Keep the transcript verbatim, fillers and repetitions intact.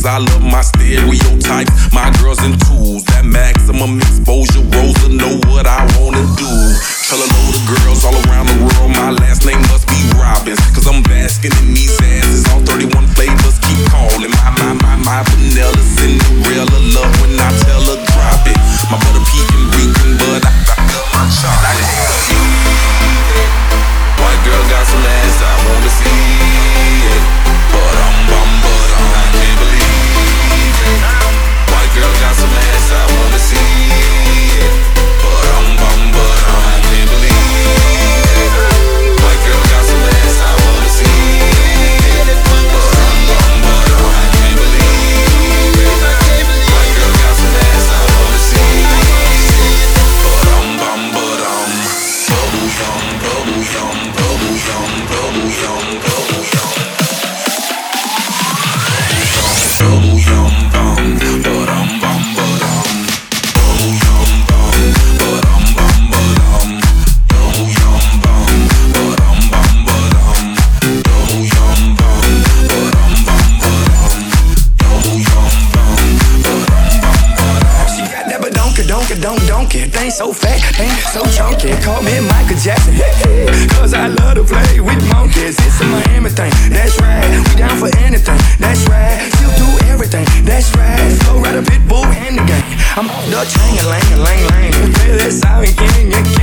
I love my stereotypes. My girls in twos, that maximum exposure. Rosa know what I wanna do. Tell a load of girls all around the world my last name must be Robbins. Cause I'm basking in these asses. All thirty-one flavors keep calling. My, my, my, my vanilla Cinderella love when I tell her drop it. My butter pecan reeking, but I, I love my chocolate. White girl got some ass, I wanna see it. But I'm bum, but I'm, I can't believe it. White girl got some ass, I wanna see it. But I'm bum, but I'm, I can't believe it. White girl got some ass, I wanna see it. But I'm bum, but I'm, I can't believe it. White girl got some ass, I wanna see it. But I'm bum, but I'm bubble yum, bubble yum, bubble yum, bubble yum, bubble yum. Bubble yum bum, but I'm bum, but I'm bubble yum bum, but I'm bum, but I'm bubble yum bum, but I'm bum, but I'm bubble yum bum, but I'm bum, but I'm bubble yum bum, but I'm bum, but I'm. She got that badonka, donka, donk, donkey. Thing so fat, thing so chunky. Call me Michael Jackson, cause I love to play with monkeys. It's a Miami thing, that's right. We down for anything, that's right. She'll do everything, that's right. Flow right a pit bull and the gang. I'm off the chain, a lang, a lang, lang. Play that sound, king,